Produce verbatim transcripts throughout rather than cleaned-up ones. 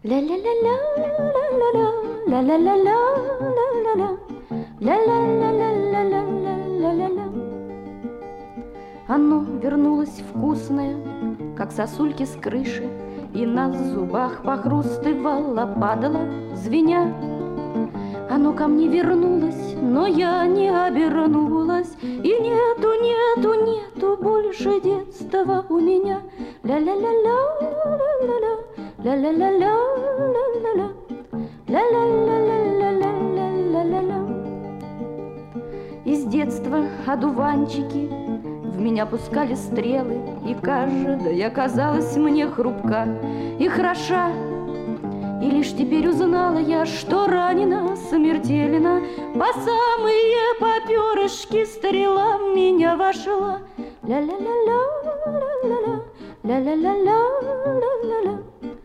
Ля-ля-ля-ля, ля-ля-ля, ля-ля-ля-ля, ля-ля-ля, ля-ля-ля-ля-ля-ля-ля-ля-ля. Оно вернулось вкусное, как сосульки с крыши, и на зубах похрустывало, падало, звеня. Оно ко мне вернулось, но я не обернулась, и нету, нету, нету больше детства у меня. Ля-ля-ля-ля, ля-ля-ля, ля-ля-ля-ля, ля-ля-ля, ля-ля-ля-ля-ля-ля-ля-ля. Из детства одуванчики в меня пускали стрелы, и каждая казалась мне хрупка и хороша. И лишь теперь узнала я, что ранена смертельно, по самые поперышки стрела в меня вошла. Ля-ля-ля-ля, ля-ля-ля, ля-ля-ля-ля, ля-ля-ля,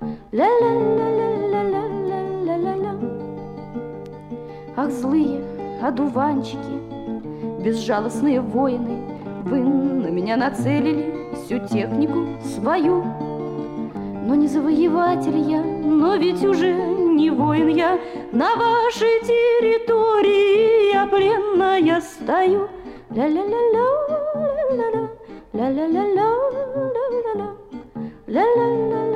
ля-ля-ля-ля-ля-ля-ля-ля. Ах, злые одуванчики, безжалостные воины, вы на меня нацелили всю технику свою. Но не завоеватель я, но ведь уже не воин я. На вашей территории я пленная стою. Ля-ля-ля-ля, ля-ля-ля, ля-ля-ля-ля, ля-ля-ля, ля-ля-ля.